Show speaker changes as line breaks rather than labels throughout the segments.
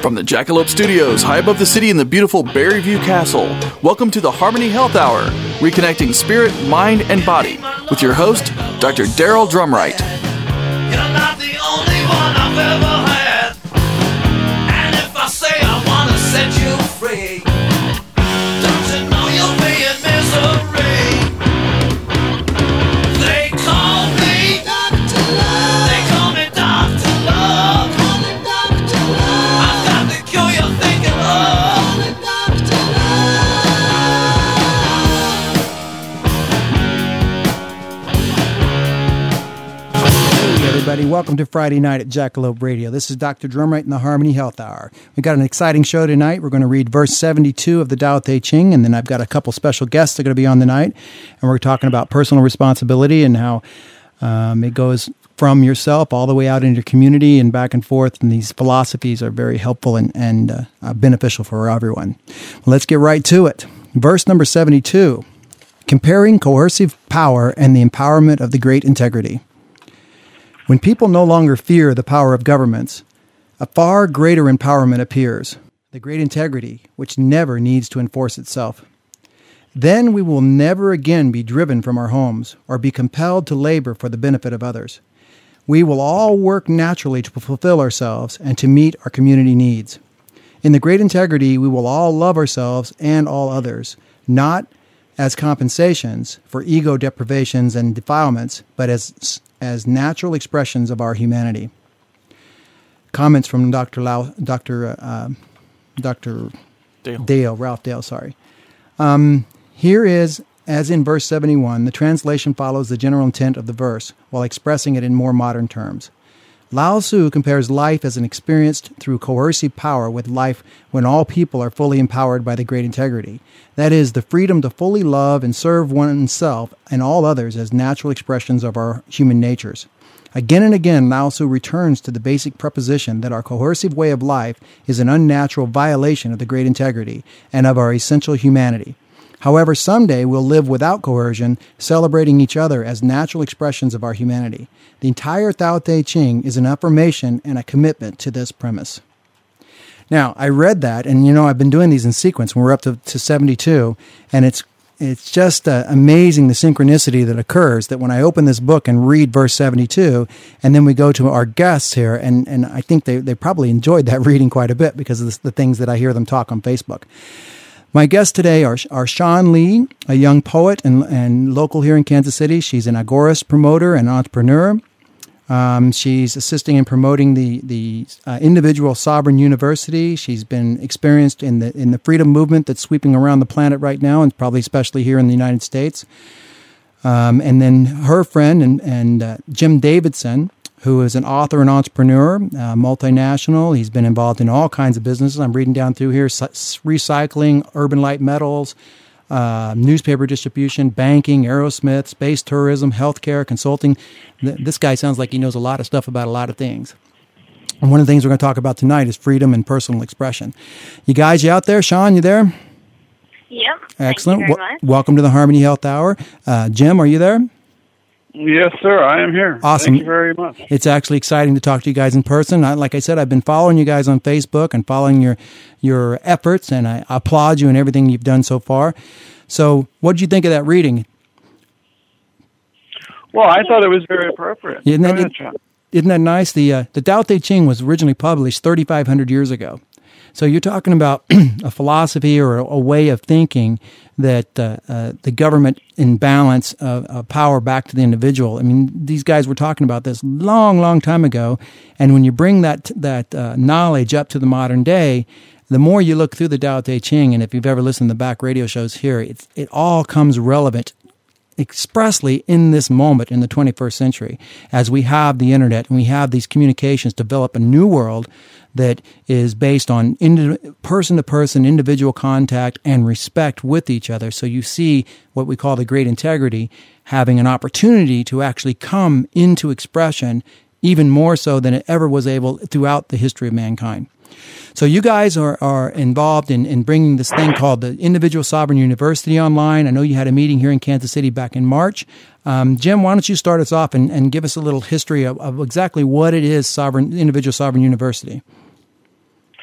From the Jackalope Studios, high above the city in the beautiful Berryview Castle, welcome to the Harmony Health Hour, reconnecting spirit, mind, and body, with your host, Dr. Daryl Drumright.
You're not the only one I've ever had, and if I say I want to set you free, don't you know you'll be in misery? They call me Dr. Love. They call me Dr. Love. I've got the cure you're thinking of. Dr.
Hey everybody, welcome to Friday night at Jackalope Radio. This is Dr. Drumright in the Harmony Health Hour. We've got an exciting show tonight. We're going to read verse 72 of the Tao Te Ching, and then I've got a couple special guests that are going to be on tonight, and we're talking about personal responsibility and how it goes from yourself all the way out into your community and back and forth, and these philosophies are very helpful and beneficial for everyone. Let's get right to it. Verse number 72, comparing coercive power and the empowerment of the great integrity. When people no longer fear the power of governments, a far greater empowerment appears, the great integrity, which never needs to enforce itself. Then we will never again be driven from our homes or be compelled to labor for the benefit of others. We will all work naturally to fulfill ourselves and to meet our community needs. In the great integrity, we will all love ourselves and all others, not as compensations for ego deprivations and defilements, but as natural expressions of our humanity. Comments from Ralph Dale, sorry. Here is, as in verse 71, the translation follows the general intent of the verse while expressing it in more modern terms. Lao Tzu compares life as an experienced through coercive power with life when all people are fully empowered by the great integrity. That is, the freedom to fully love and serve oneself and all others as natural expressions of our human natures. Again and again, Lao Tzu returns to the basic proposition that our coercive way of life is an unnatural violation of the great integrity and of our essential humanity. However, someday we'll live without coercion, celebrating each other as natural expressions of our humanity. The entire Tao Te Ching is an affirmation and a commitment to this premise. Now, I read that, and I've been doing these in sequence when we're up to 72, and it's just amazing the synchronicity that occurs, that when I open this book and read verse 72, and then we go to our guests here, and I think they probably enjoyed that reading quite a bit because of the things that I hear them talk on Facebook. My guests today are Sean Lee, a young poet and local here in Kansas City. She's an agorist promoter and entrepreneur. She's assisting in promoting the individual sovereign university. She's been experienced in the freedom movement that's sweeping around the planet right now, and probably especially here in the United States. And then her friend and Jim Davidson, who is an author and entrepreneur, multinational. He's been involved in all kinds of businesses. I'm reading down through here: recycling, urban light metals, newspaper distribution, banking, Aerosmith, space tourism, healthcare, consulting. This guy sounds like he knows a lot of stuff about a lot of things. And one of the things we're going to talk about tonight is freedom and personal expression. You guys, you out there? Sean, you there?
Yep.
Excellent.
Thank you very much.
Welcome to the Harmony Health Hour. Jim, are you there?
Yes, sir. I am here.
Awesome.
Thank you very much.
It's actually exciting to talk to you guys in person. Like I said, I've been following you guys on Facebook and following your efforts, and I applaud you and everything you've done so far. So what did you think of that reading?
Well, I thought it was very appropriate.
Isn't that nice? The Tao Te Ching was originally published 3,500 years ago. So you're talking about a philosophy or a way of thinking that the government imbalance of power back to the individual. I mean, these guys were talking about this long time ago, and when you bring that knowledge up to the modern day, the more you look through the Tao Te Ching, and if you've ever listened to the back radio shows here, it all comes relevant expressly in this moment in the 21st century, as we have the internet and we have these communications develop a new world that is based on person-to-person individual contact and respect with each other. So you see what we call the great integrity having an opportunity to actually come into expression even more so than it ever was able throughout the history of mankind. So you guys are involved in bringing this thing called the Individual Sovereign University online. I know you had a meeting here in Kansas City back in March. Jim, why don't you start us off and give us a little history of exactly what it is, Individual Sovereign University?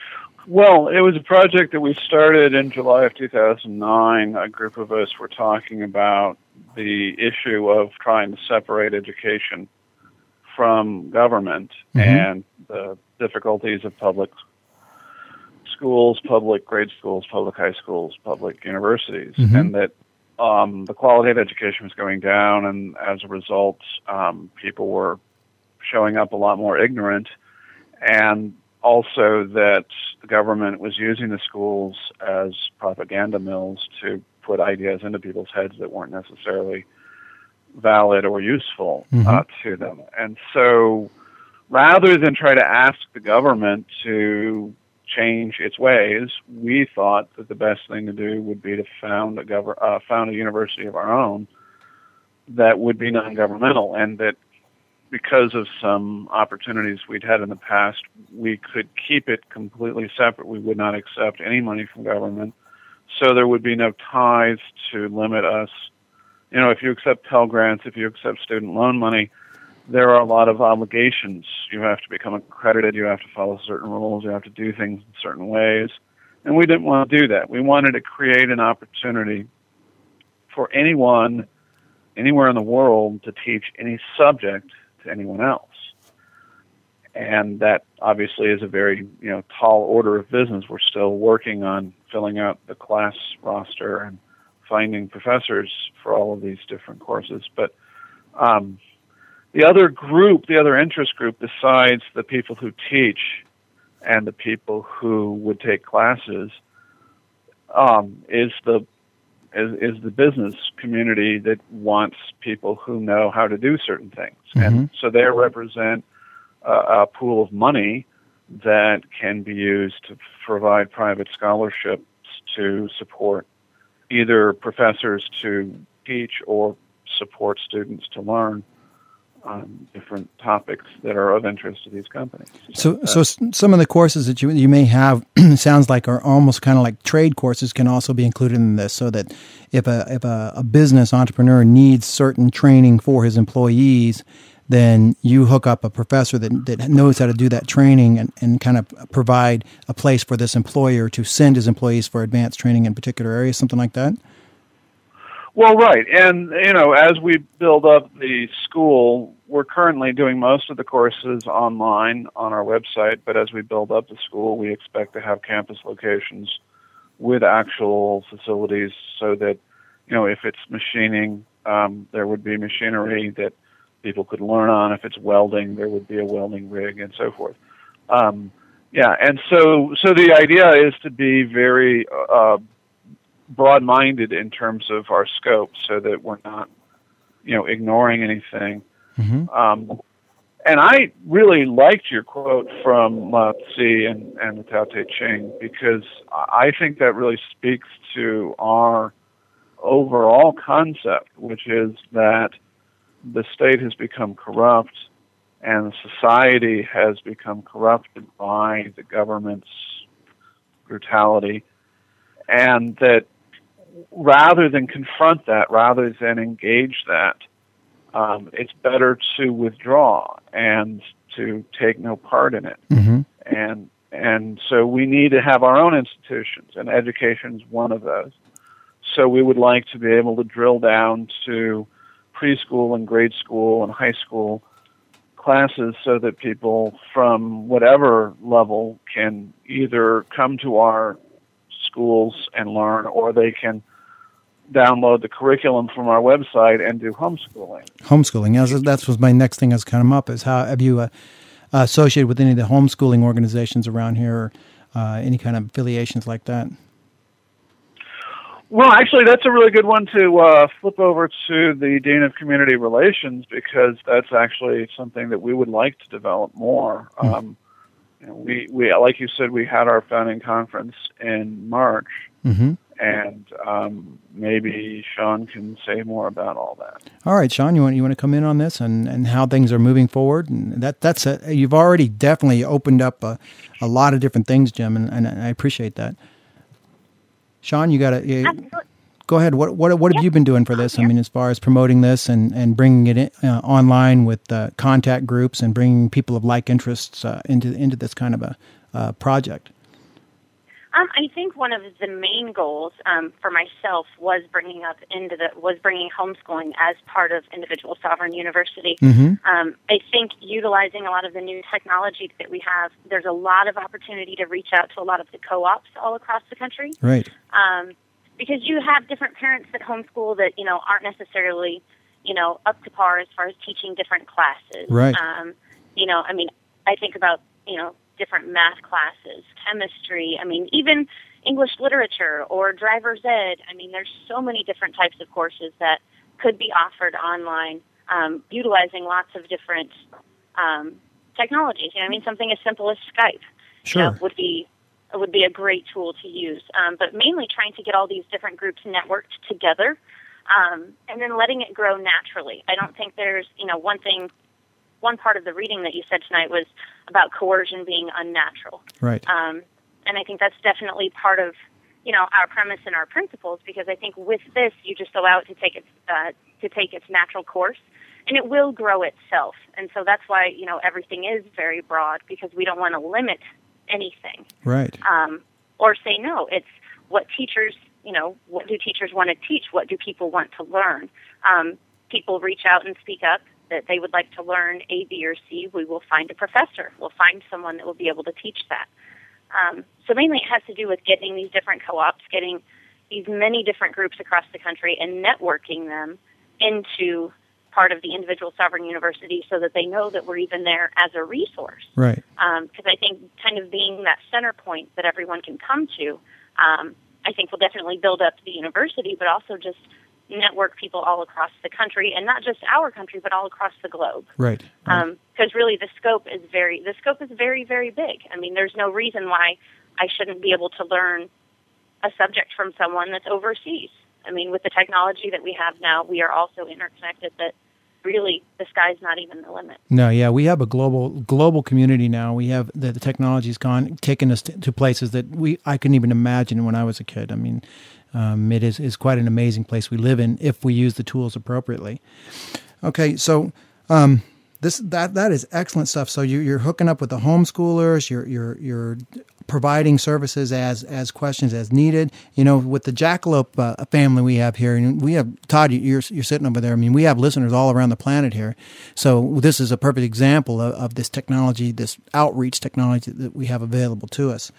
Well, it was a project that we started in July of 2009. A group of us were talking about the issue of trying to separate education from government and the difficulties of public schools, public grade schools, public high schools, public universities, and that the quality of education was going down, and as a result, people were showing up a lot more ignorant, and also that the government was using the schools as propaganda mills to put ideas into people's heads that weren't necessarily valid or useful to them. And so rather than try to ask the government to change its ways, we thought that the best thing to do would be to found a university of our own that would be non-governmental, and that because of some opportunities we'd had in the past, we could keep it completely separate. We would not accept any money from government, so there would be no ties to limit us. You know, if you accept Pell Grants, if you accept student loan money, there are a lot of obligations. You have to become accredited, you have to follow certain rules, you have to do things in certain ways. And we didn't want to do that. We wanted to create an opportunity for anyone, anywhere in the world, to teach any subject to anyone else. And that obviously is a very, tall order of business. We're still working on filling out the class roster and finding professors for all of these different courses. But the other interest group, besides the people who teach and the people who would take classes, is the business community that wants people who know how to do certain things. And so they represent a pool of money that can be used to provide private scholarships to support either professors to teach or support students to learn different topics that are of interest to these companies.
So some of the courses that you may have sounds like are almost kind of like trade courses can also be included in this, so that if a business entrepreneur needs certain training for his employees, then you hook up a professor that knows how to do that training and kind of provide a place for this employer to send his employees for advanced training in particular areas, something like that?
Well, right. And, as we build up the school, we're currently doing most of the courses online on our website, but as we build up the school, we expect to have campus locations with actual facilities so that, if it's machining, there would be machinery that people could learn on. If it's welding, there would be a welding rig and so forth. And so the idea is to be very broad-minded in terms of our scope, so that we're not, ignoring anything. And I really liked your quote from Lao Tzu and the Tao Te Ching, because I think that really speaks to our overall concept, which is that the state has become corrupt and society has become corrupted by the government's brutality, and that rather than confront that, rather than engage that, it's better to withdraw and to take no part in it. And so we need to have our own institutions, and education is one of those. So we would like to be able to drill down to preschool and grade school and high school classes, so that people from whatever level can either come to our schools and learn, or they can download the curriculum from our website and do homeschooling.
Homeschooling. That was my next thing that's come up, is how have you associated with any of the homeschooling organizations around here, or any kind of affiliations like that?
Well, actually, that's a really good one to flip over to the Dean of Community Relations, because that's actually something that we would like to develop more. We like you said, we had our founding conference in March, and maybe Sean can say more about all that. All
right, Sean, you want to come in on this and how things are moving forward? And that's you've already definitely opened up a lot of different things, Jim, and I appreciate that. Sean, you got to go ahead. What have you been doing for this? I mean, as far as promoting this and bringing it in, online with contact groups and bringing people of like interests into this kind of a project.
I think one of the main goals for myself was bringing homeschooling as part of Individual Sovereign University. I think utilizing a lot of the new technology that we have, there's a lot of opportunity to reach out to a lot of the co-ops all across the country.
Right.
Because you have different parents that homeschool that aren't necessarily up to par as far as teaching different classes.
Right.
I think about different math classes, chemistry, even English literature or driver's ed. There's so many different types of courses that could be offered online, utilizing lots of different technologies. Something as simple as Skype
Sure.
would be a great tool to use. But mainly trying to get all these different groups networked together, and then letting it grow naturally. I don't think there's, one part of the reading that you said tonight was about coercion being unnatural.
Right.
And I think that's definitely part of, our premise and our principles, because I think with this, you just allow it to take its natural course, and it will grow itself. And so that's why, everything is very broad, because we don't want to limit anything.
Right.
Or say no. It's what teachers, what do teachers want to teach? What do people want to learn? People reach out and speak up that they would like to learn A, B, or C. We will find a professor. We'll find someone that will be able to teach that. So mainly it has to do with getting these different co-ops, getting these many different groups across the country and networking them into part of the Individual Sovereign University so that they know that we're even there as a resource.
Right.
Because I think kind of being that center point that everyone can come to, I think will definitely build up the university, but also just network people all across the country, and not just our country, but all across the globe.
Right.
Because really the scope is very, very big. There's no reason why I shouldn't be able to learn a subject from someone that's overseas. With the technology that we have now, we are also interconnected that really the sky's not even the limit. No,
yeah, we have a global community now. We have the technology's taken us to places that I couldn't even imagine when I was a kid. It is quite an amazing place we live in if we use the tools appropriately. Okay, so that is excellent stuff. So you're hooking up with the homeschoolers. You're providing services as questions as needed. With the Jackalope family we have here, and we have Todd. You're sitting over there. We have listeners all around the planet here. So this is a perfect example of this technology, this outreach technology that we have available to us.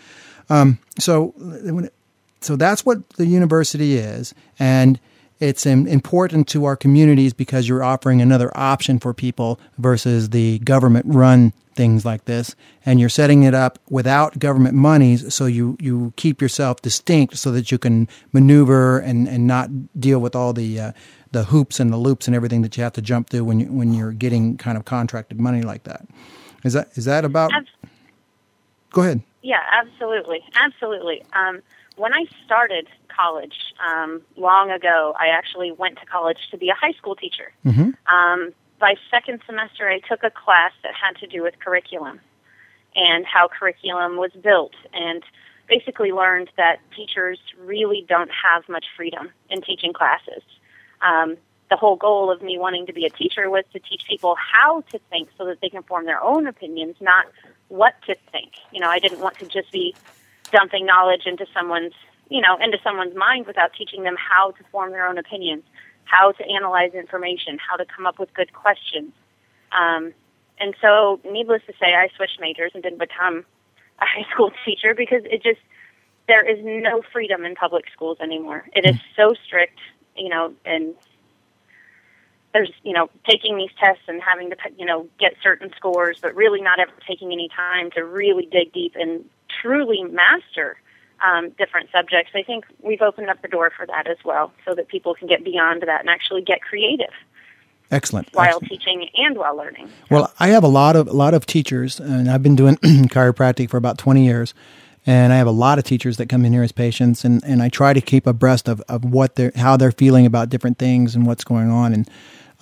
So that's what the university is, and it's important to our communities because you're offering another option for people versus the government-run things like this, and you're setting it up without government monies, so you keep yourself distinct so that you can maneuver and not deal with all the hoops and the loops and everything that you have to jump through when you're getting kind of contracted money like that. Is that about? Go ahead.
Yeah, absolutely. When I started college long ago, I actually went to college to be a high school teacher.
Mm-hmm.
By second semester, I took a class that had to do with curriculum and how curriculum was built, and basically learned that teachers really don't have much freedom in teaching classes. The whole goal of me wanting to be a teacher was to teach people how to think so that they can form their own opinions, not what to think. I didn't want to just be dumping knowledge into someone's mind without teaching them how to form their own opinions, how to analyze information, how to come up with good questions. And so, needless to say, I switched majors and didn't become a high school teacher because there is no freedom in public schools anymore. It is so strict, and there's, taking these tests and having to, get certain scores, but really not ever taking any time to really dig deep and truly master different subjects. I think we've opened up the door for that as well, so that people can get beyond that and actually get creative.
Excellent.
While teaching and while learning.
Well, I have a lot of teachers, and I've been doing chiropractic for about 20 years, and I have a lot of teachers that come in here as patients, and I try to keep abreast of how they're feeling about different things and what's going on. And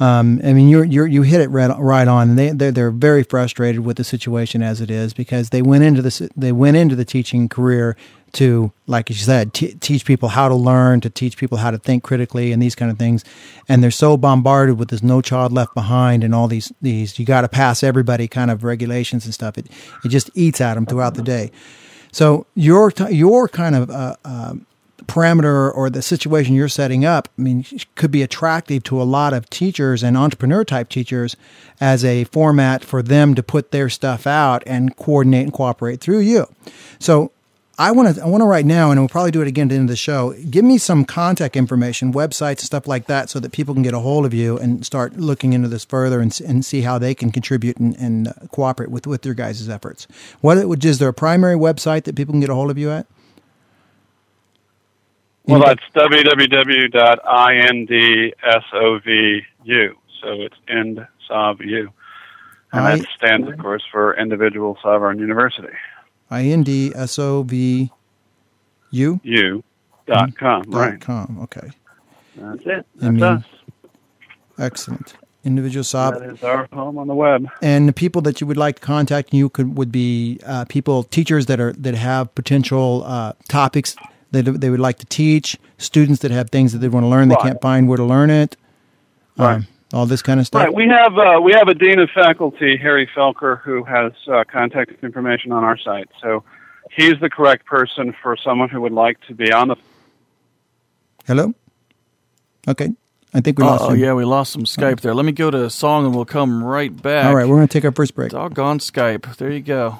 you hit it right on. They're very frustrated with the situation as it is because they went into the teaching career to, like you said, teach people how to learn, to teach people how to think critically and these kind of things. And they're so bombarded with this No Child Left Behind and all these you got to pass everybody kind of regulations and stuff. It just eats at them throughout the day. So your kind of parameter or the situation you're setting up, I mean, could be attractive to a lot of teachers and entrepreneur type teachers as a format for them to put their stuff out and coordinate and cooperate through you. So I want to right now, and we'll probably do it again at the end of the show, give me some contact information, websites and stuff like that, so that people can get a hold of you and start looking into this further and see how they can contribute and cooperate with your guys' efforts. Is there a primary website that people can get a hold of you at?
Well, that's www.indsovu. So it's IndSovU. And that stands, of course, for Individual Sovereign University.
IndSovU?
U.com, right.
.com, okay.
That's it. That's us.
Excellent. Individual Sovereign.
That is our home on the web.
And the people that you would like to contact would be teachers that have potential topics that they would like to teach, students that have things that they want to learn, they can't find where to learn it, all this kind of stuff.
Right. We have a dean of faculty, Harry Felker, who has contact information on our site. So he's the correct person for someone who would like to be on the.
Hello. Okay. I think we lost.
Oh yeah, we lost some Skype there. Let me go to a song and we'll come right back.
All right, we're going to take our first break.
Doggone Skype. There you go.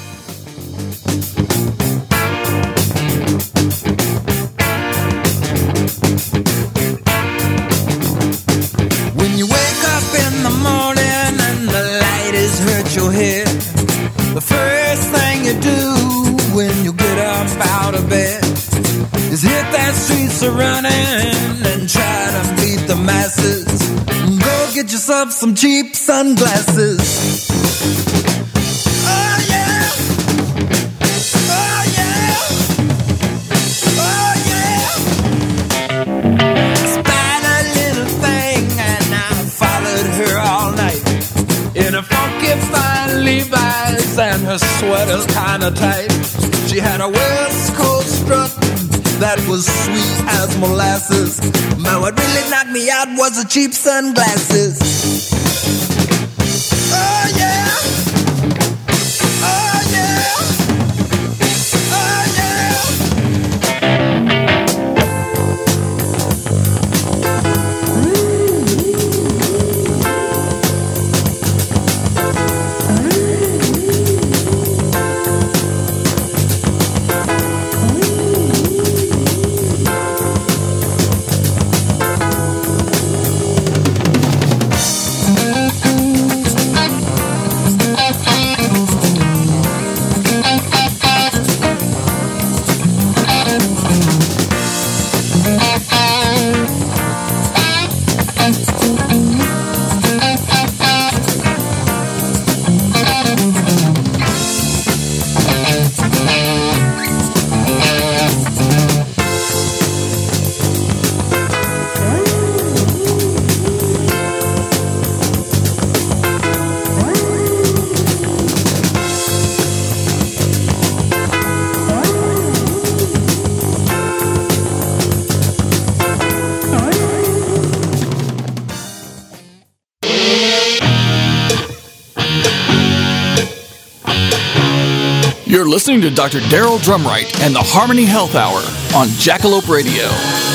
When you wake up in the morning and the light has hurt your head, the first thing you do when you get up out of bed is hit that streets a running and try to beat the masses. Go get yourself some cheap sunglasses. Oh yeah, oh yeah, oh yeah. Spied a little thing and I followed her all night in a funky fine Levi's and her sweater's kinda tight. She had a West Coast strut that was sweet as molasses. Man, what really knocked me out was the cheap sunglasses. Oh yeah, oh yeah, oh yeah.
You're listening to Dr. Daryl Drumright and the Harmony Health Hour on Jackalope Radio.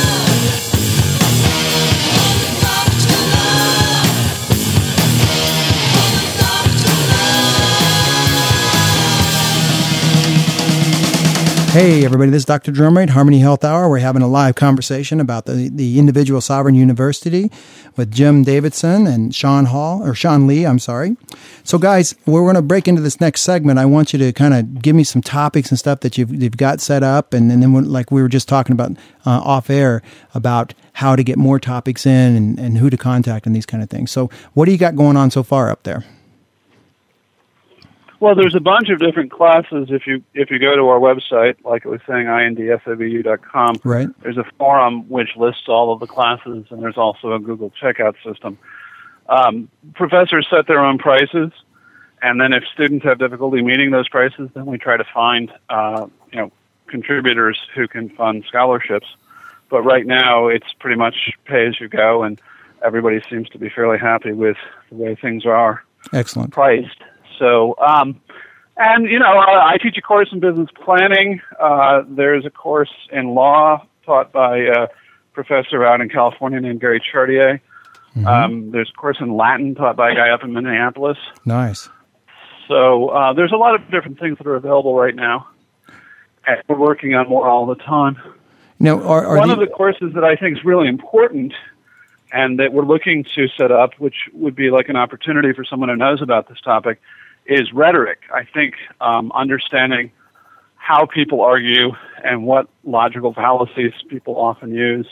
Hey, everybody, this is Dr. Drumright, Harmony Health Hour. We're having a live conversation about the Individual Sovereign University with Jim Davidson and Sean Lee, I'm sorry. So, guys, we're going to break into this next segment. I want you to kind of give me some topics and stuff that you've got set up, and then like we were just talking about off air about how to get more topics in and who to contact and these kind of things. So, what do you got going on so far up there?
Well, there's a bunch of different classes. If you go to our website, like I was saying, indsovu.com,
right,
there's a forum which lists all of the classes, and there's also a Google checkout system. Professors set their own prices, and then if students have difficulty meeting those prices, then we try to find contributors who can fund scholarships. But right now, it's pretty much pay as you go, and everybody seems to be fairly happy with the way things are
excellent
priced. So And, I teach a course in business planning. There's a course in law taught by a professor out in California named Gary Chartier. Mm-hmm. There's a course in Latin taught by a guy up in Minneapolis.
Nice.
So there's a lot of different things that are available right now. And we're working on more all the time.
Now,
one of the courses that I think is really important and that we're looking to set up, which would be like an opportunity for someone who knows about this topic, is rhetoric. I think understanding how people argue and what logical fallacies people often use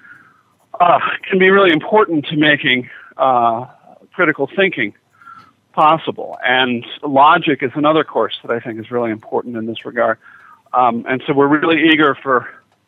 can be really important to making critical thinking possible. And logic is another course that I think is really important in this regard. And so we're really eager for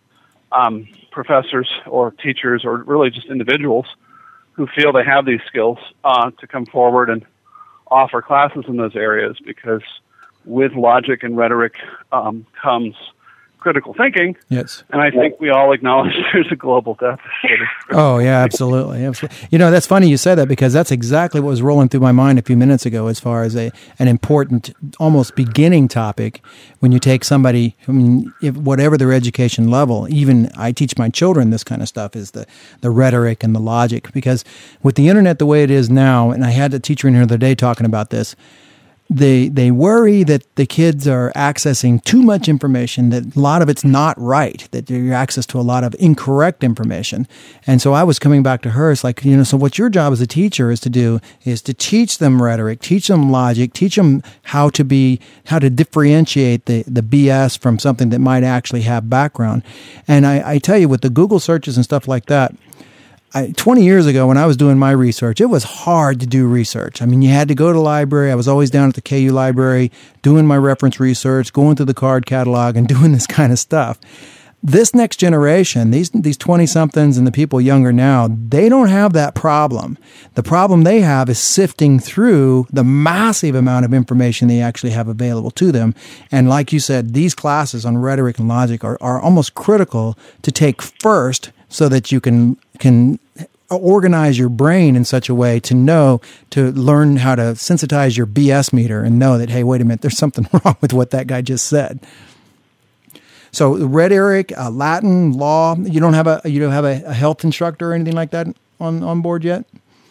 professors or teachers or really just individuals who feel they have these skills to come forward and offer classes in those areas, because with logic and rhetoric comes critical thinking.
Yes.
And I think we all acknowledge there's a global deficit.
Oh, yeah, absolutely. Absolutely. That's funny you said that, because that's exactly what was rolling through my mind a few minutes ago as far as an important, almost beginning topic when you take somebody, whatever their education level, even I teach my children this kind of stuff, is the rhetoric and the logic. Because with the internet the way it is now, and I had a teacher in here the other day talking about this, they worry that the kids are accessing too much information, that a lot of it's not right, that you're access to a lot of incorrect information. And so I was coming back to her. It's like, so what your job as a teacher is to teach them rhetoric, teach them logic, teach them how to differentiate the BS from something that might actually have background. And I tell you, with the Google searches and stuff like that, 20 years ago when I was doing my research, it was hard to do research. You had to go to the library. I was always down at the KU library doing my reference research, going through the card catalog and doing this kind of stuff. This next generation, these 20-somethings and the people younger now, they don't have that problem. The problem they have is sifting through the massive amount of information they actually have available to them. And like you said, these classes on rhetoric and logic are almost critical to take first, so that you can organize your brain in such a way to learn how to sensitize your BS meter and know that, hey, wait a minute, there's something wrong with what that guy just said. So rhetoric, Latin, law, you don't have a health instructor or anything like that on board yet?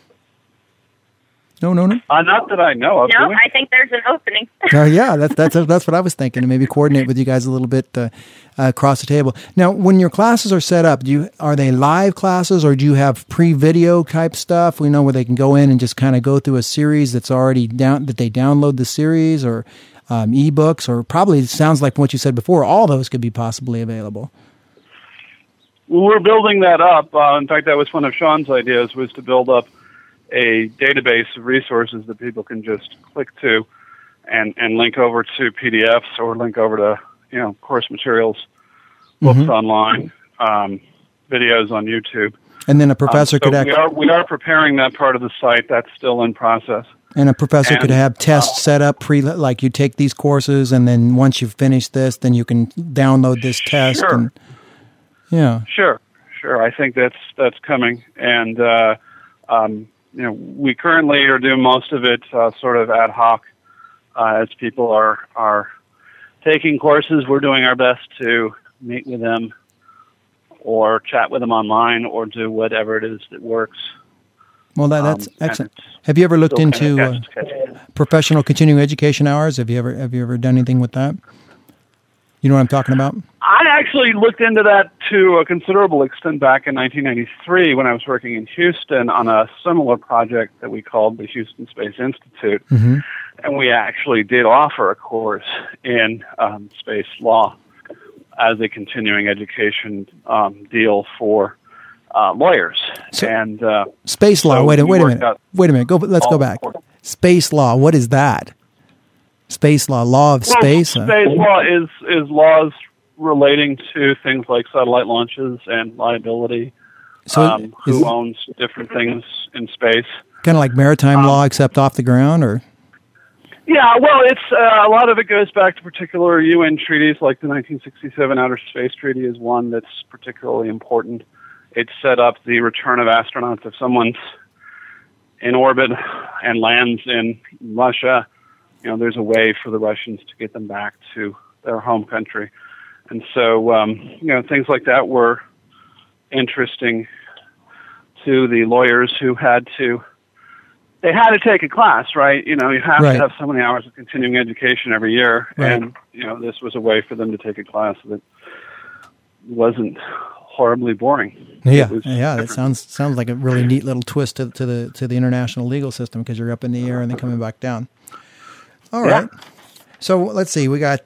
No.
Not that I know of.
No, I think there's an opening.
Yeah, that's what I was thinking, and maybe coordinate with you guys a little bit across the table. Now, when your classes are set up, are they live classes, or do you have pre-video type stuff? Where they can go in and just kind of go through a series that's already down, that they download the series, or ebooks, or probably it sounds like what you said before, all those could be possibly available.
Well, we're building that up. In fact, that was one of Sean's ideas, was to build up a database of resources that people can just click to and link over to PDFs or link over to, course materials, books online, videos on YouTube.
And then a professor could
we are preparing that part of the site. That's still in process.
And a professor could have tests set up like you take these courses, and then once you've finished this, then you can download this test.
Sure.
And, yeah.
Sure. I think that's coming. And, we currently are doing most of it sort of ad hoc as people are taking courses. We're doing our best to meet with them or chat with them online or do whatever it is that works.
Well, that's excellent. Have you ever looked into professional continuing education hours? Have you ever done anything with that? You know what I'm talking about?
I actually looked into that to a considerable extent back in 1993 when I was working in Houston on a similar project that we called the Houston Space Institute. Mm-hmm. And we actually did offer a course in space law as a continuing education deal for lawyers.
So,
and
space law. Wait a minute. Let's go back. Space law. What is that? Space law of space.
Space law is laws relating to things like satellite launches and liability.
So
who owns different things in space?
Kind of like maritime law, except off the ground, or?
Yeah, well, it's a lot of it goes back to particular UN treaties, like the 1967 Outer Space Treaty is one that's particularly important. It set up the return of astronauts. If someone's in orbit and lands in Russia, there's a way for the Russians to get them back to their home country. And so, things like that were interesting to the lawyers who had to take a class, right? You have
Right.
to have so many hours of continuing education every year.
Right.
And, this was a way for them to take a class that wasn't horribly boring.
Yeah,
It was
that
different.
sounds like a really neat little twist to the international legal system, because you're up in the air and then coming back down. All right. So let's see. We got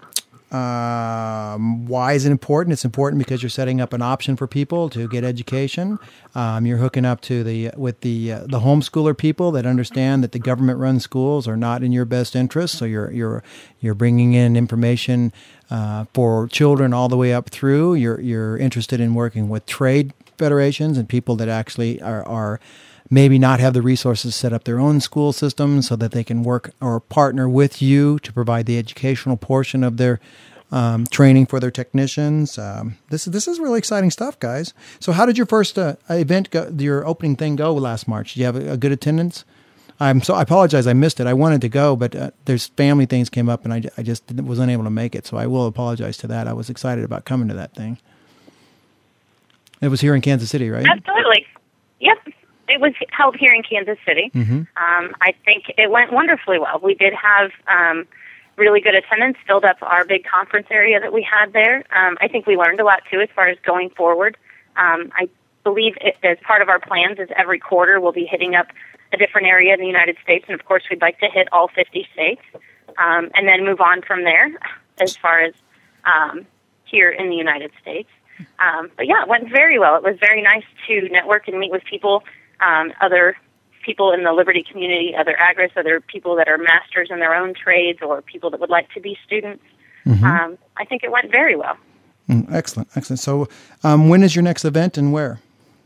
why is it important? It's important because you're setting up an option for people to get education. You're hooking up to the homeschooler people that understand that the government-run schools are not in your best interest. So you're bringing in information for children all the way up through. You're interested in working with trade federations and people that actually are maybe not have the resources to set up their own school systems, so that they can work or partner with you to provide the educational portion of their training for their technicians. This is really exciting stuff, guys. So how did your first event go, your opening thing go last March? Did you have a good attendance? I apologize, I missed it. I wanted to go, but there's family things came up, and I just was unable to make it. So I will apologize to that. I was excited about coming to that thing. It was here in Kansas City, right?
Absolutely. Yep. It was held here in Kansas City.
Mm-hmm.
I think it went wonderfully well. We did have really good attendance, filled up our big conference area that we had there. I think we learned a lot, too, as far as going forward. I believe as part of our plans is every quarter we'll be hitting up a different area in the United States, and, of course, we'd like to hit all 50 states and then move on from there as far as here in the United States. But, yeah, it went very well. It was very nice to network and meet with people, other people in the Liberty community, other agorists, other people that are masters in their own trades, or people that would like to be students.
Mm-hmm.
I think it went very well.
Excellent. So when is your next event and where?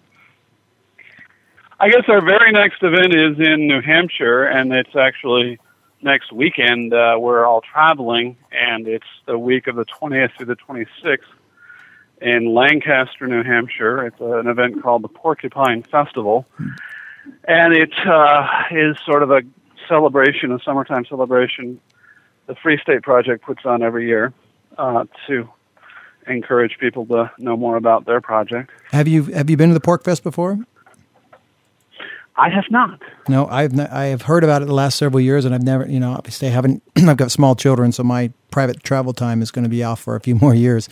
I guess our very next event is in New Hampshire, and it's actually next weekend. We're all traveling, and it's the week of the 20th through the 26th in Lancaster, New Hampshire. It's an event called the Porcupine Festival, and it is sort of a celebration, a summertime celebration the Free State Project puts on every year to encourage people to know more about their project.
Have you been to the Pork Fest before?
I have not.
No, I have heard about it the last several years, and I've never, obviously I haven't. I've got small children, so my private travel time is going to be off for a few more years.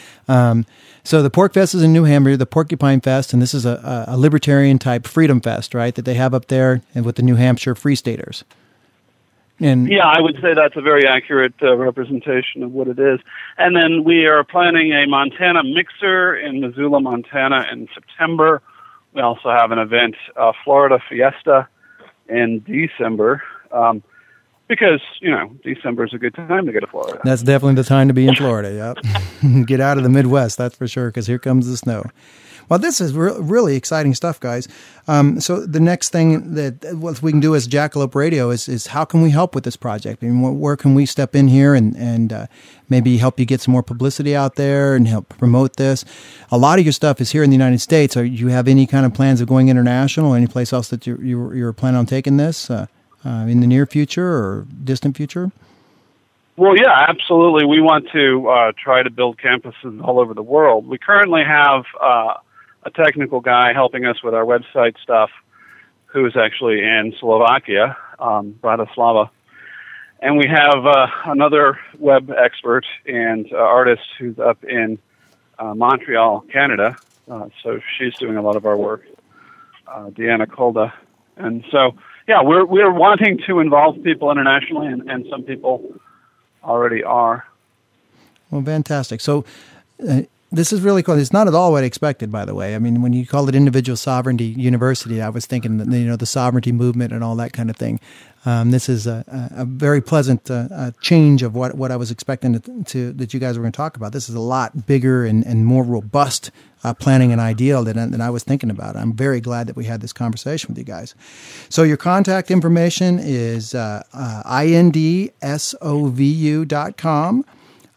So the Pork Fest is in New Hampshire, the Porcupine Fest, and this is a libertarian type freedom fest, right? That they have up there, and with the New Hampshire Free Staters. And
yeah, I would say that's a very accurate representation of what it is. And then we are planning a Montana mixer in Missoula, Montana in September. We also have an event, Florida Fiesta, in December, because, December is a good time to go to Florida.
that's definitely the time to be in Florida, yep. Get out of the Midwest, that's for sure, because here comes the snow. Well, this is really exciting stuff, guys. So the next thing that what we can do as Jackalope Radio is how can we help with this project? I mean, where can we step in here and maybe help you get some more publicity out there and help promote this? A lot of your stuff is here in the United States. Do you have any kind of plans of going international or any place else that you're planning on taking this in the near future or distant future?
Well, yeah, absolutely. We want to try to build campuses all over the world. We currently have a technical guy helping us with our website stuff who is actually in Slovakia, Bratislava. And we have another web expert and artist who's up in Montreal, Canada. So she's doing a lot of our work, Deanna Kolda. And so, yeah, we're wanting to involve people internationally, and some people already are.
Well, fantastic. So this is really cool. It's not at all what I expected, by the way. I mean, when you call it Individual Sovereignty University, I was thinking that, the sovereignty movement and all that kind of thing. This is a very pleasant change of what I was expecting that you guys were going to talk about. This is a lot bigger and more robust planning and ideal than I was thinking about. I'm very glad that we had this conversation with you guys. So your contact information is indsovu.com.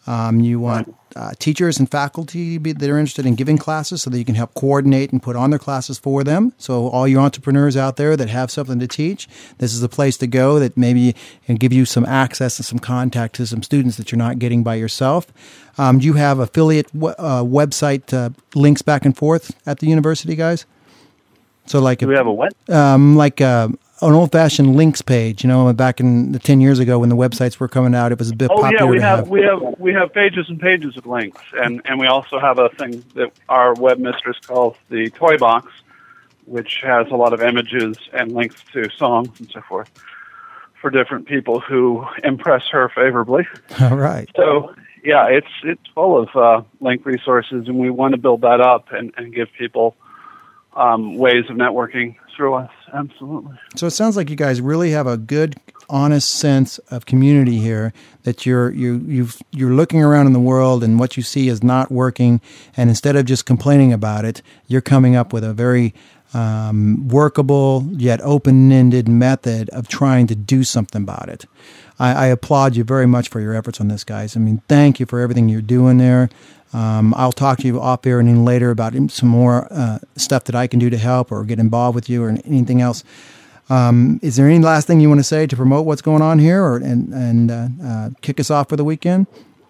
You want teachers and faculty that are interested in giving classes so that you can help coordinate and put on their classes for them. So all you entrepreneurs out there that have something to teach, this is a place to go that maybe can give you some access and some contact to some students that you're not getting by yourself. Do you have affiliate website links back and forth at the university, guys? So like,
Do we have a what?
An old-fashioned links page, back in the 10 years ago when the websites were coming out, it was a bit popular.
We have pages and pages of links, and we also have a thing that our webmistress calls the Toy Box, which has a lot of images and links to songs and so forth for different people who impress her favorably.
All right.
So yeah, it's full of link resources, and we want to build that up and give people ways of networking through us. Absolutely.
So it sounds like you guys really have a good, honest sense of community here. That you're looking around in the world and what you see is not working, and instead of just complaining about it, you're coming up with a very workable yet open-ended method of trying to do something about it. I applaud you very much for your efforts on this, guys. I mean, thank you for everything you're doing there. I'll talk to you off air and later about some more stuff that I can do to help or get involved with you or anything else. Is there any last thing you want to say to promote what's going on here and kick us off for the weekend?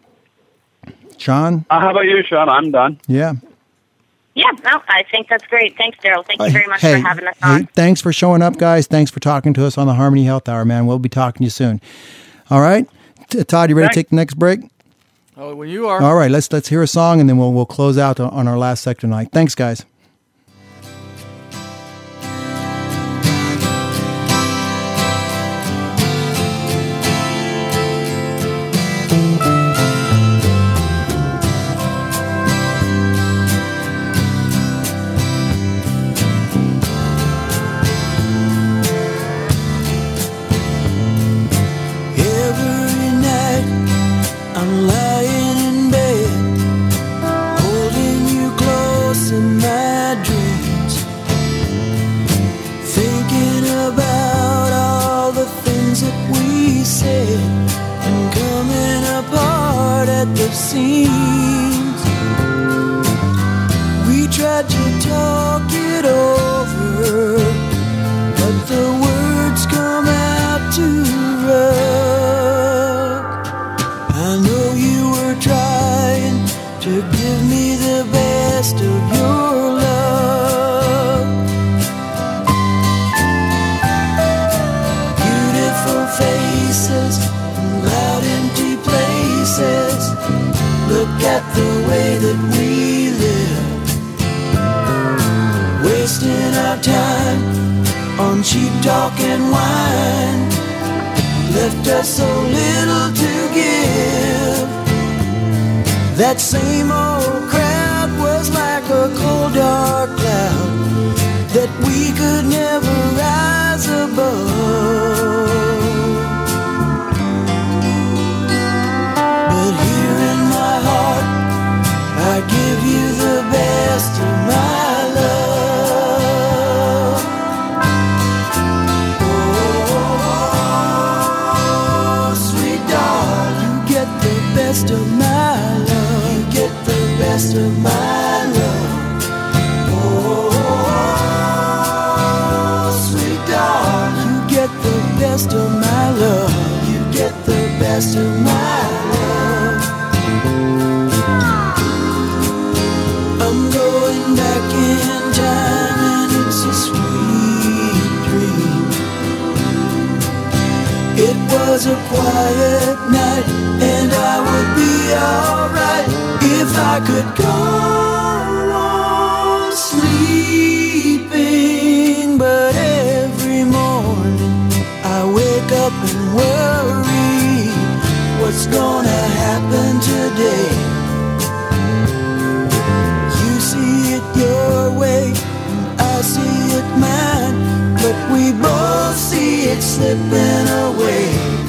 Sean?
How about you, Sean? I'm done.
Yeah.
Yeah, no, I think that's great. Thanks, Daryl. Thank you very much for having us on.
Thanks for showing up, guys. Thanks for talking to us on the Harmony Health Hour, man. We'll be talking to you soon. All right. Todd, you ready to take the next break?
Oh, well, you are.
All right, let's hear a song, and then we'll close out on our last sector tonight. Thanks, guys.
seems. We tried to talk it over, but the words come out too rough. I know you were trying to give me the best of your love. Beautiful faces and loud empty places. Look at the way that we live, wasting our time on cheap talk and wine. Left us so little to give. That same old crowd was like a cold dark cloud that we could never rise above. But here in my heart, I give you the best of my love. Oh, sweet darling, you get the best of my love. You get the best of my love. Oh, sweet darling, you get the best of my love. You get the best of my love. I'm going back in time and it's a sweet dream. It was a quiet night and I would be alright if I could go on sleeping. But every morning I wake up and worry, what's gonna happen today? You see it your way, and I see it mine, but we both see it slipping away.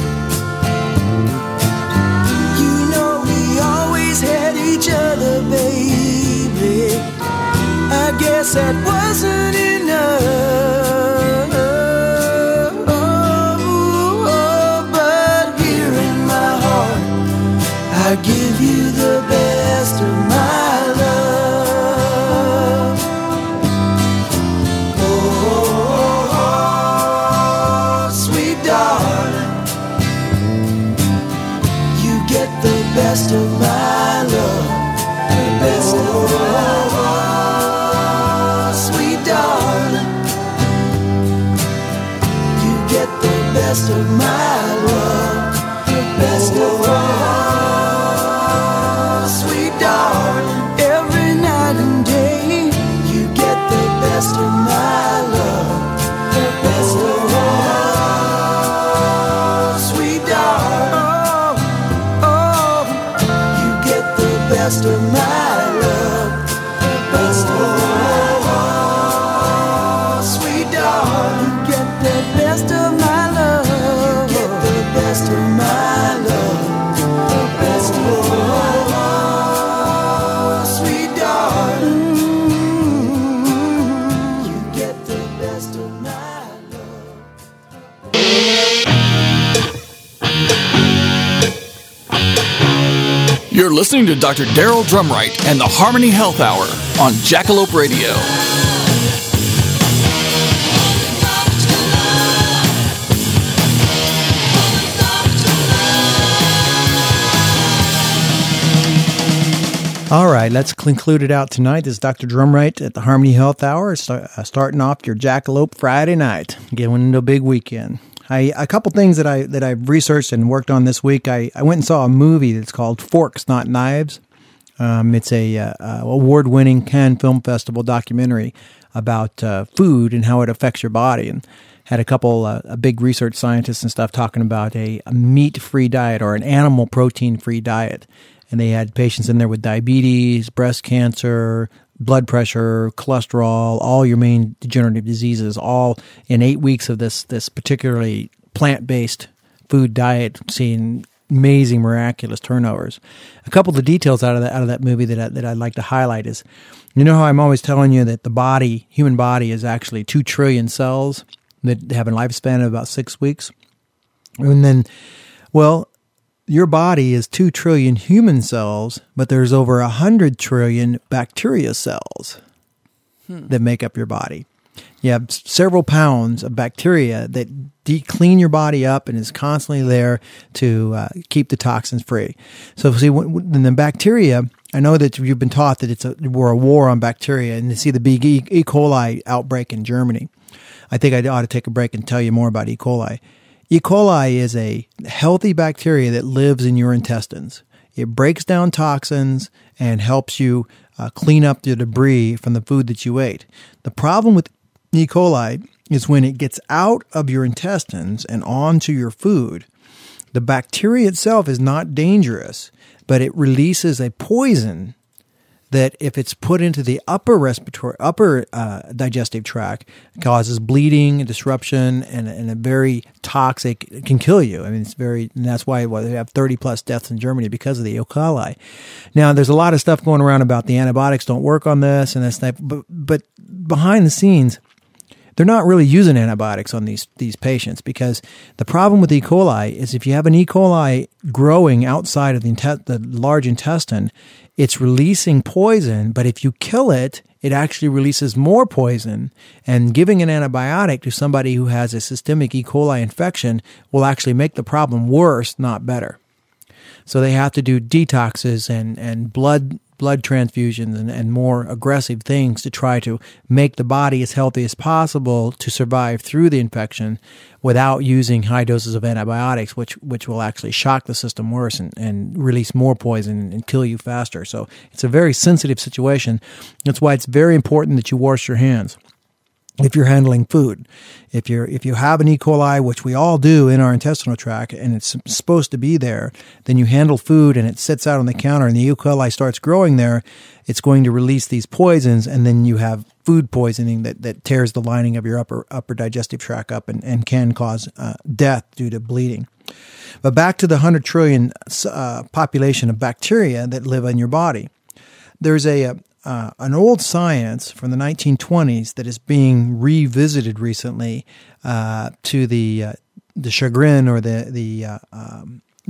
You know we always had each other, baby. I guess that wasn't enough. But here in my heart, I I give you the best of my love. Oh, sweet darling, you get the best of my love. The best of my love. Sweet darling, you get the best of my love. The best of my love. Sweet darling, every night and day, you get the best of my love. The best of my love. Sweet darling, oh, you get the best of my love. The best of my love. Sweet darling, get the best of my love. You get the best of my love. The best of my love. Sweet darling, you get the best of my love.
You're listening to Dr. Daryl Drumright and the Harmony Health Hour on Jackalope Radio.
All right, let's conclude it out tonight. This is Dr. Drumright at the Harmony Health Hour, starting off your Jackalope Friday night, getting into a big weekend. A couple things that I've researched and worked on this week. I went and saw a movie that's called Forks, Not Knives. It's a award-winning Cannes Film Festival documentary about food and how it affects your body, and had a couple big research scientists and stuff talking about a meat-free diet or an animal protein-free diet. And they had patients in there with diabetes, breast cancer, blood pressure, cholesterol, all your main degenerative diseases, all in 8 weeks of this particularly plant-based food diet, seeing amazing, miraculous turnovers. A couple of the details out of that movie that I'd like to highlight is, you know how I'm always telling you that the human body is actually 2 trillion cells that have a lifespan of about 6 weeks? And then, well, your body is 2 trillion human cells, but there's over 100 trillion bacteria cells that make up your body. You have several pounds of bacteria that clean your body up and is constantly there to keep the toxins free. So see, when the bacteria, I know that you've been taught that we're a war on bacteria, and you see the big E. coli outbreak in Germany. I think I ought to take a break and tell you more about E. coli. E. coli is a healthy bacteria that lives in your intestines. It breaks down toxins and helps you clean up the debris from the food that you ate. The problem with E. coli is when it gets out of your intestines and onto your food, the bacteria itself is not dangerous, but it releases a poison that if it's put into the upper digestive tract, causes bleeding, disruption, and a very toxic, it can kill you. I mean, and that's why they have 30 plus deaths in Germany because of the E. coli. Now, there's a lot of stuff going around about the antibiotics don't work on this and this, but behind the scenes, they're not really using antibiotics on these patients, because the problem with E. coli is if you have an E. coli growing outside of the large intestine, it's releasing poison, but if you kill it, it actually releases more poison, and giving an antibiotic to somebody who has a systemic E. coli infection will actually make the problem worse, not better. So they have to do detoxes and blood transfusions and more aggressive things to try to make the body as healthy as possible to survive through the infection without using high doses of antibiotics, which will actually shock the system worse and release more poison and kill you faster. So it's a very sensitive situation. That's why it's very important that you wash your hands if you're handling food. If you have an E. coli, which we all do in our intestinal tract, and it's supposed to be there, then you handle food and it sits out on the counter and the E. coli starts growing there, it's going to release these poisons, and then you have food poisoning that tears the lining of your upper digestive tract up and can cause death due to bleeding. But back to the 100 trillion population of bacteria that live in your body. There's an old science from the 1920s that is being revisited recently to the chagrin or the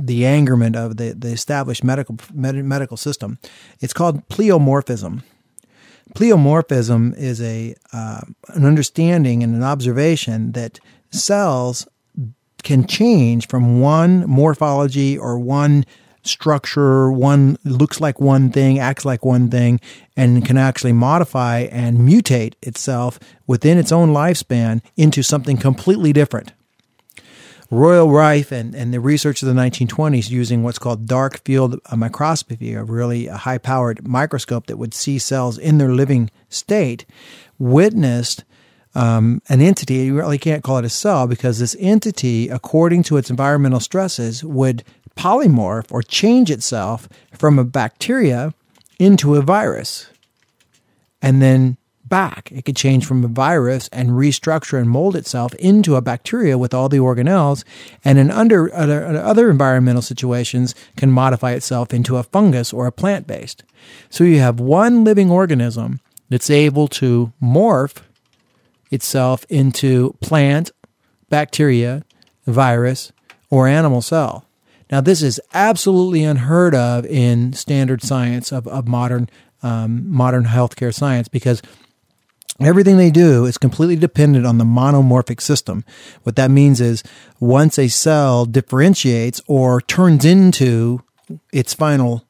the angerment of the established medical system. It's called pleomorphism. Pleomorphism is an understanding and an observation that cells can change from one morphology or one structure, one looks like one thing, acts like one thing, and can actually modify and mutate itself within its own lifespan into something completely different. Royal Rife and the research of the 1920s using what's called dark field microscopy, a really high-powered microscope that would see cells in their living state, witnessed an entity. You really can't call it a cell because this entity, according to its environmental stresses, would polymorph or change itself from a bacteria into a virus. And then back. It could change from a virus and restructure and mold itself into a bacteria with all the organelles, and in other environmental situations can modify itself into a fungus or a plant-based. So you have one living organism that's able to morph itself into plant, bacteria, virus, or animal cell. Now, this is absolutely unheard of in standard science of modern healthcare science, because everything they do is completely dependent on the monomorphic system. What that means is once a cell differentiates or turns into its final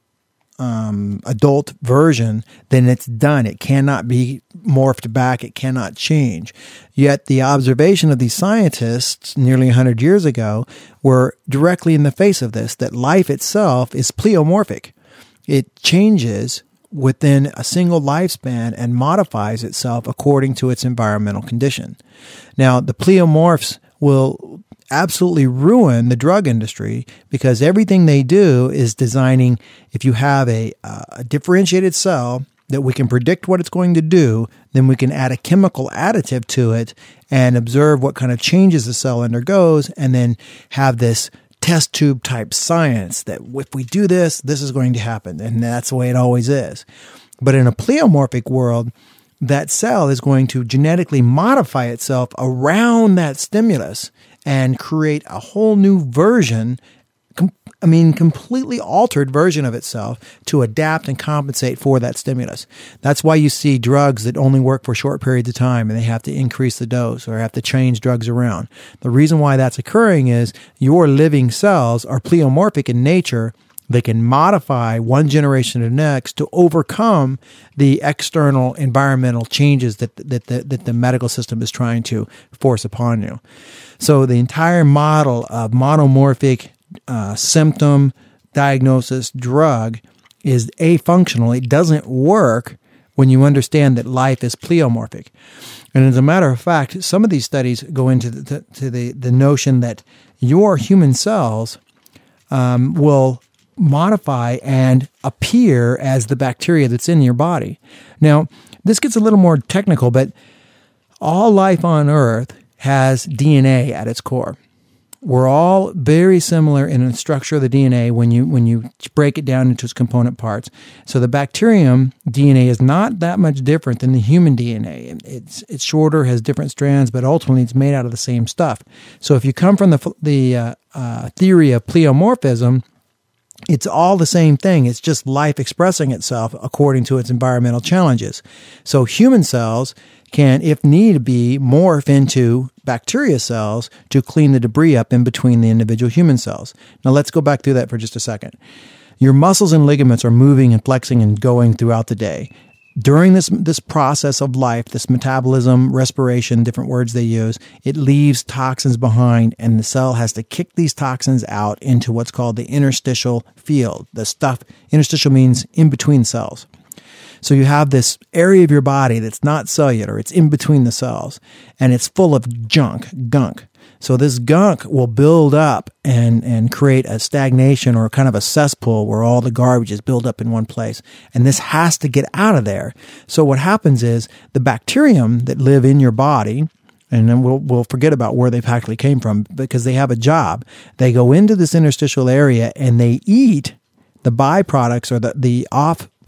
adult version, then it's done. It cannot be morphed back. It cannot change. Yet the observation of these scientists nearly 100 years ago were directly in the face of this, that life itself is pleomorphic. It changes within a single lifespan and modifies itself according to its environmental condition. Now, the pleomorphs will absolutely ruin the drug industry because everything they do is designing, if you have a differentiated cell that we can predict what it's going to do, then we can add a chemical additive to it and observe what kind of changes the cell undergoes, and then have this test tube type science that if we do this, this is going to happen. And that's the way it always is. But in a pleomorphic world, that cell is going to genetically modify itself around that stimulus and create a whole new version, completely altered version of itself to adapt and compensate for that stimulus. That's why you see drugs that only work for short periods of time and they have to increase the dose or have to change drugs around. The reason why that's occurring is your living cells are pleomorphic in nature. They can modify one generation to the next to overcome the external environmental changes that the medical system is trying to force upon you. So the entire model of monomorphic symptom diagnosis drug is afunctional. It doesn't work when you understand that life is pleomorphic. And as a matter of fact, some of these studies go into the notion that your human cells will modify and appear as the bacteria that's in your body. Now, this gets a little more technical, but all life on Earth has DNA at its core. We're all very similar in the structure of the DNA when you break it down into its component parts. So the bacterium DNA is not that much different than the human DNA. It's shorter, has different strands, but ultimately it's made out of the same stuff. So if you come from the theory of pleomorphism, it's all the same thing. It's just life expressing itself according to its environmental challenges. So human cells can, if need be, morph into bacteria cells to clean the debris up in between the individual human cells. Now let's go back through that for just a second. Your muscles and ligaments are moving and flexing and going throughout the day. During this process of life, this metabolism, respiration, different words they use, it leaves toxins behind, and the cell has to kick these toxins out into what's called the interstitial field. The stuff, interstitial means in between cells. So you have this area of your body that's not cellular, it's in between the cells, and it's full of gunk. So this gunk will build up and create a stagnation or kind of a cesspool where all the garbage is built up in one place. And this has to get out of there. So what happens is the bacterium that live in your body, and then we'll forget about where they actually came from because they have a job. They go into this interstitial area and they eat the byproducts or the off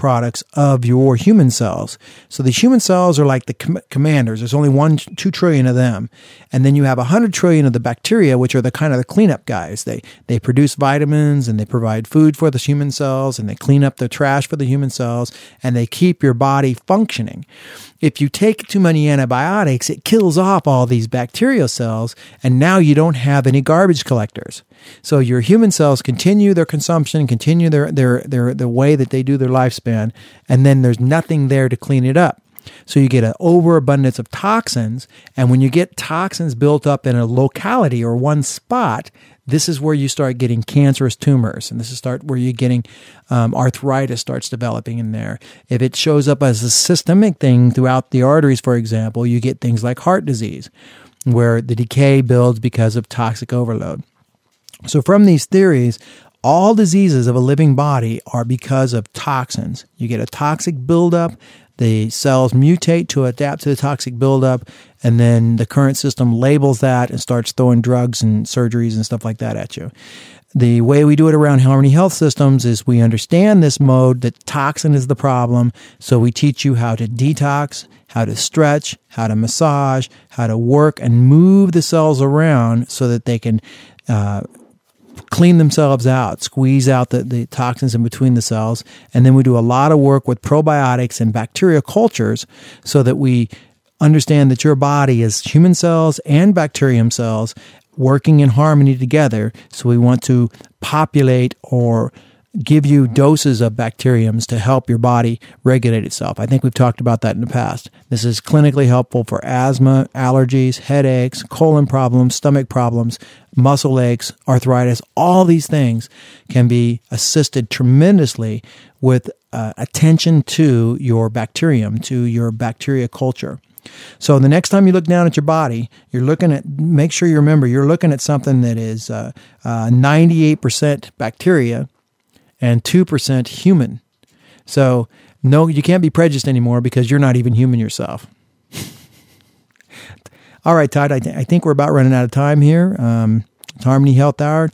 products of your human cells. So the human cells are like the commanders. There's only 2 trillion of them. And then you have 100 trillion of the bacteria, which are the kind of the cleanup guys. They produce vitamins and they provide food for the human cells and they clean up the trash for the human cells and they keep your body functioning. If you take too many antibiotics, it kills off all these bacterial cells and now you don't have any garbage collectors. So your human cells continue their consumption, continue the way that they do their lifespan, and then there's nothing there to clean it up. So you get an overabundance of toxins, and when you get toxins built up in a locality or one spot, this is where you start getting cancerous tumors, and this is where you're getting arthritis starts developing in there. If it shows up as a systemic thing throughout the arteries, for example, you get things like heart disease, where the decay builds because of toxic overload. So from these theories, all diseases of a living body are because of toxins. You get a toxic buildup, the cells mutate to adapt to the toxic buildup, and then the current system labels that and starts throwing drugs and surgeries and stuff like that at you. The way we do it around Harmony Health Systems is we understand this mode that toxin is the problem, so we teach you how to detox, how to stretch, how to massage, how to work and move the cells around so that they can clean themselves out, squeeze out the toxins in between the cells. And then we do a lot of work with probiotics and bacteria cultures so that we understand that your body is human cells and bacterium cells working in harmony together. So we want to populate or give you doses of bacteriums to help your body regulate itself. I think we've talked about that in the past. This is clinically helpful for asthma, allergies, headaches, colon problems, stomach problems, muscle aches, arthritis. All these things can be assisted tremendously with attention to your bacterium, to your bacteria culture. So the next time you look down at your body, make sure you remember you're looking at something that is 98% bacteria and 2% human. So no, you can't be prejudiced anymore because you're not even human yourself. All right, Todd, I think we're about running out of time here. It's Harmony Health Hour.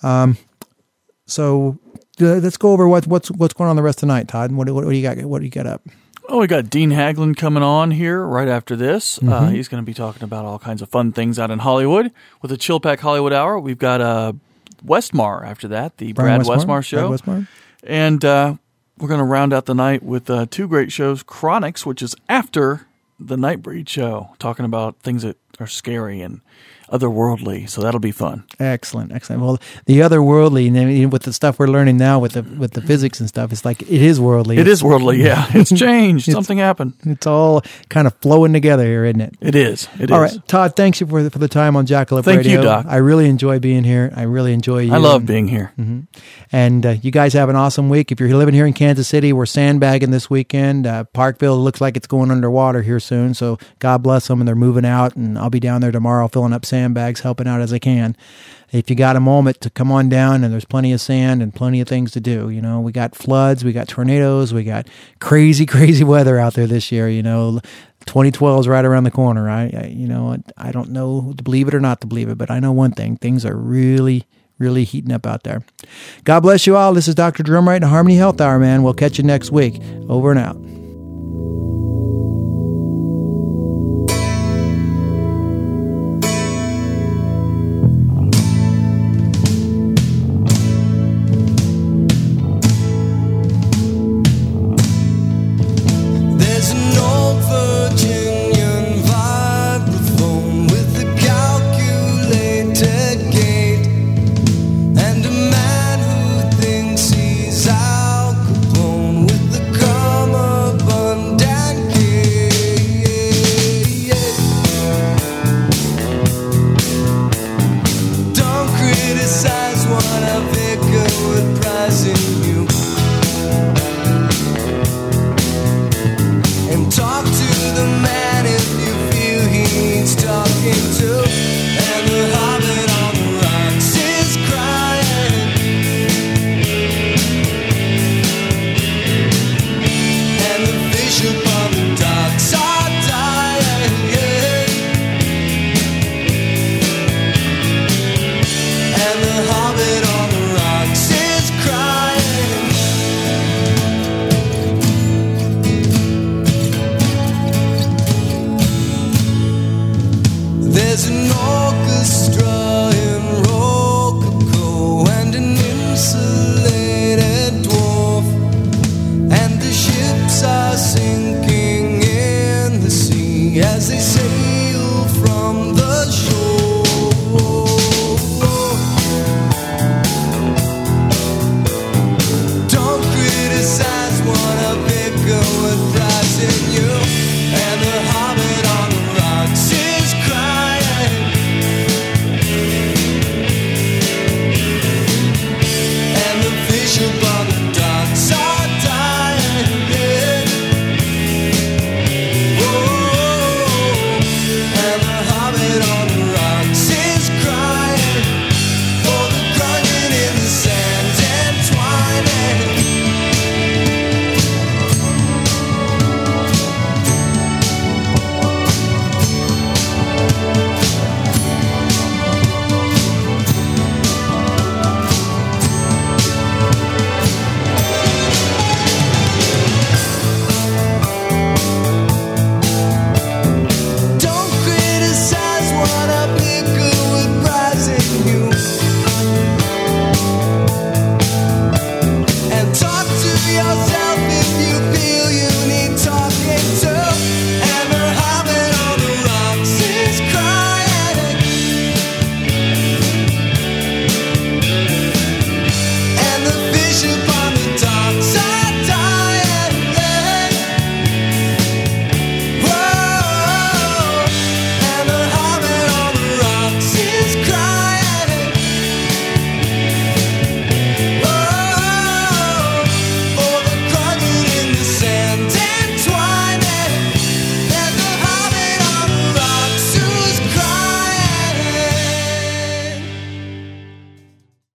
So let's go over what's going on the rest of the night, Todd. What do you got? What do you got up?
Oh, we got Dean Haglund coming on here right after this. Mm-hmm. He's going to be talking about all kinds of fun things out in Hollywood with the Chill Pack Hollywood Hour. We've got Westmar after that, the Brad Westmar show. Brad Westmar. And we're going to round out the night with 2 great shows. Chronics, which is after the Nightbreed show, talking about things that are scary and otherworldly, so that'll be fun. Excellent. Well, the otherworldly, with the stuff we're learning now with the physics and stuff, it's like it is worldly. It is worldly, yeah. It's changed. Something happened. It's all kind of flowing together here, isn't it? It is. All right, Todd, thanks you for the time on Jackalope Radio. Thank you, Doc. I really enjoy being here. I really enjoy you. I love being here. Mm-hmm. And you guys have an awesome week. If you're living here in Kansas City, we're sandbagging this weekend. Parkville looks like it's going underwater here soon, so God bless them, and they're moving out, and I'll be down there tomorrow filling up sandbags, helping out as I can. If you got a moment to come on down, and there's plenty of sand and plenty of things to do. You know, we got floods, we got tornadoes, we got crazy weather out there this year. You know, 2012 is right around the corner. I don't know to believe it or not to believe it, but I know one thing: things are really heating up out there. God bless you all. This is Dr. Drumright and Harmony Health Hour, man. We'll catch you next week. Over and out.